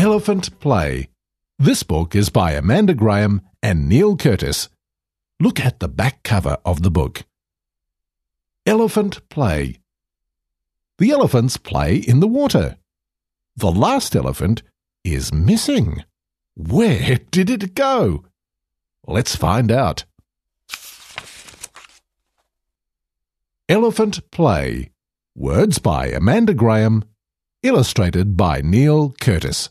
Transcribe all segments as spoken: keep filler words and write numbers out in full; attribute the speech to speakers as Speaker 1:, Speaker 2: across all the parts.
Speaker 1: Elephant Play. This book is by Amanda Graham and Neil Curtis. Look at the back cover of the book. Elephant Play. The elephants play in the water. The last elephant is missing. Where did it go? Let's find out. Elephant Play. Words by Amanda Graham. Illustrated by Neil Curtis.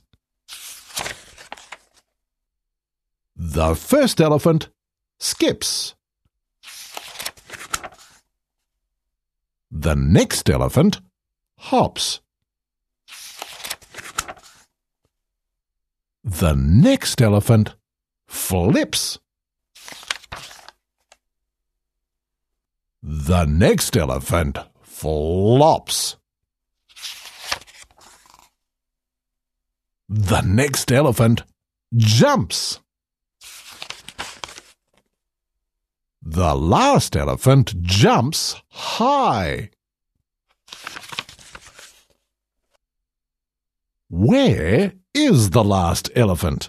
Speaker 1: The first elephant skips. The next elephant hops. The next elephant flips. The next elephant flops. The next elephant jumps. The last elephant jumps high. Where is the last elephant?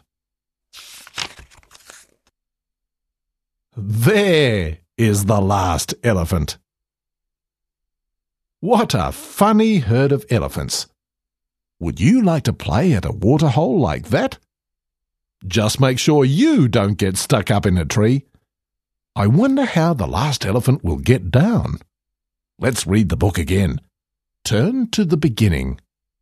Speaker 1: There is the last elephant. What a funny herd of elephants. Would you like to play at a waterhole like that? Just make sure you don't get stuck up in a tree. I wonder how the last elephant will get down. Let's read the book again. Turn to the beginning.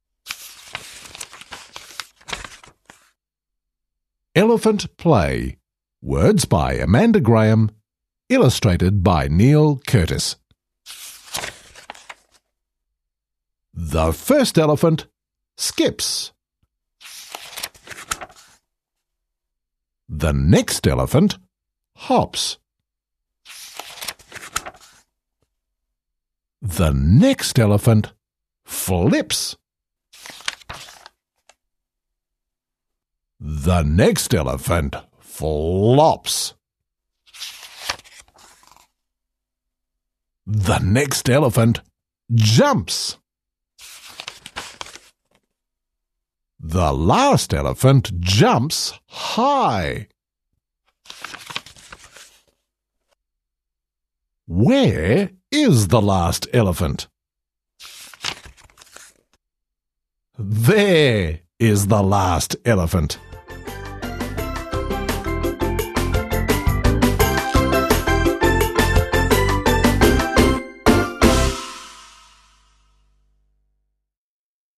Speaker 1: Elephant Play. Words by Amanda Graham. Illustrated by Neil Curtis. The first elephant skips. The next elephant hops. The next elephant flips. The next elephant flops. The next elephant jumps. The last elephant jumps high. Where is the last elephant? There is the last elephant.